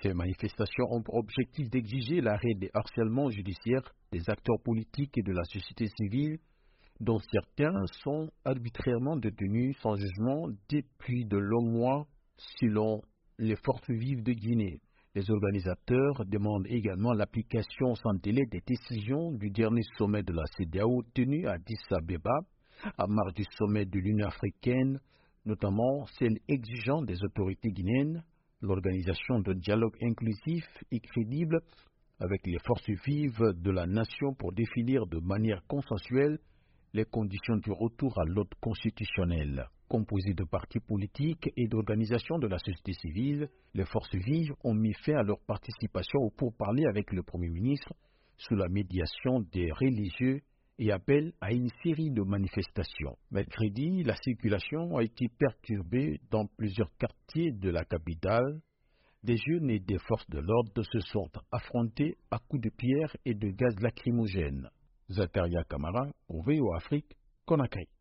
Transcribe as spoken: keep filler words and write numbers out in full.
Ces manifestations ont pour objectif d'exiger l'arrêt des harcèlements judiciaires des acteurs politiques et de la société civile, dont certains sont arbitrairement détenus sans jugement depuis de longs mois, selon les forces vives de Guinée. Les organisateurs demandent également l'application sans délai des décisions du dernier sommet de la CEDEAO tenu à Addis Abeba, à marge du sommet de l'Union africaine, notamment celle exigeant des autorités guinéennes l'organisation d'un dialogue inclusif et crédible avec les forces vives de la nation pour définir de manière consensuelle les conditions du retour à l'ordre constitutionnel. Composé de partis politiques et d'organisations de la société civile, les forces vives ont mis fin à leur participation au pourparlers avec le Premier ministre sous la médiation des religieux et appellent à une série de manifestations. Mercredi, la circulation a été perturbée dans plusieurs quartiers de la capitale. Des jeunes et des forces de l'ordre se sont affrontés à coups de pierre et de gaz lacrymogène. Zakaria Kamara, pour V O Afrique, Conakry.